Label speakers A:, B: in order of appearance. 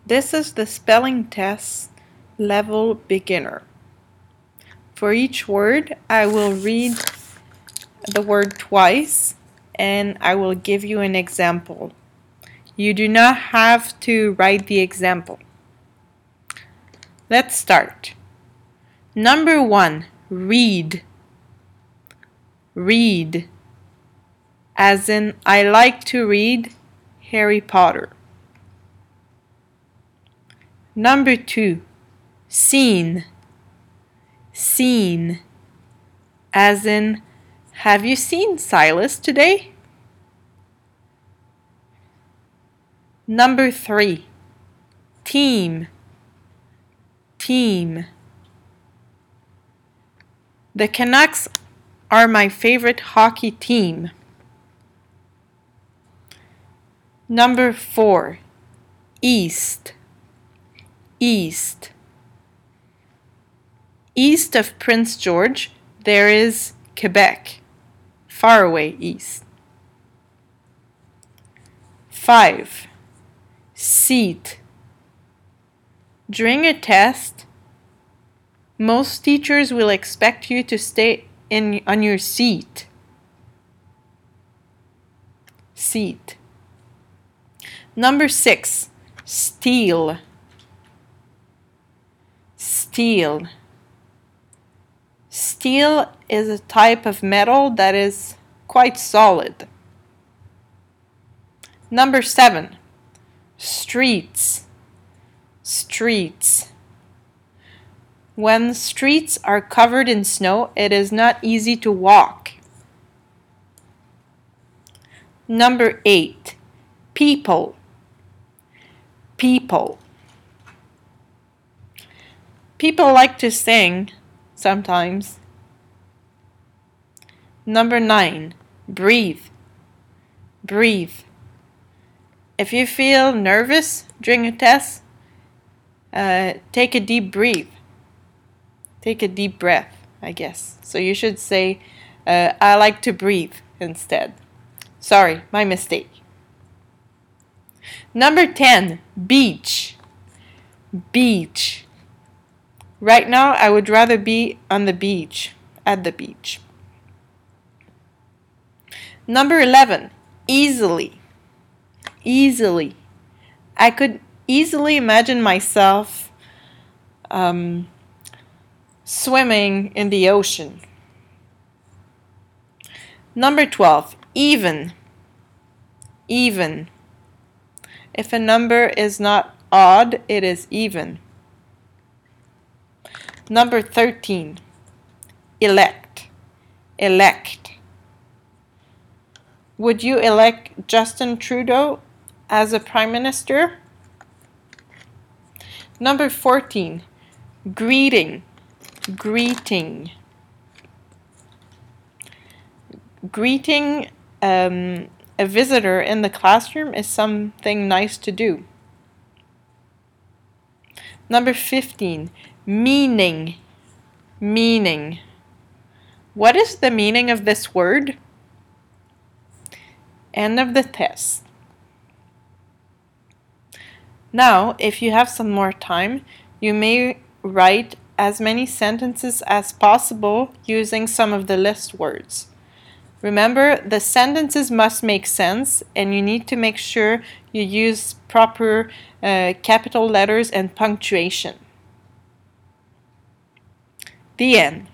A: This is the spelling test level beginner. For each word, I will read the word twice and I will give you an example. You do not have to write the example. Let's start. Number 1, read. Read. As in, I like to read Harry Potter. Number 2, seen. Seen. As in, have you seen Silas today? Number 3, team. Team. The Canucks are my favorite hockey team. Number 4, east. East. East of Prince George, there is Quebec, far away east. 5, seat. During a test, most teachers will expect you to stay on your seat. Seat. Number 6, steel. Steel. Steel is a type of metal that is quite solid. Number 7, streets. Streets. When streets are covered in snow, it is not easy to walk. Number 8, people. People. People like to sing sometimes. Number 9, breathe. Breathe. If you feel nervous during a test, take a deep breath. Take a deep breath, I guess. So you should say, I like to breathe instead. Sorry, my mistake. Number 10, beach. Beach. Right now, I would rather be on the beach, at the beach. Number 11, easily. Easily. I could easily imagine myself swimming in the ocean. Number 12, even. Even. If a number is not odd, it is even. Number 13, elect. Elect. Would you elect Justin Trudeau as a Prime Minister? Number 14, greeting. Greeting. Greeting a visitor in the classroom is something nice to do. Number 15, meaning. Meaning. What is the meaning of this word? End of the test. Now, if you have some more time, you may write as many sentences as possible using some of the list words. Remember, the sentences must make sense, and you need to make sure you use proper capital letters and punctuation. The end.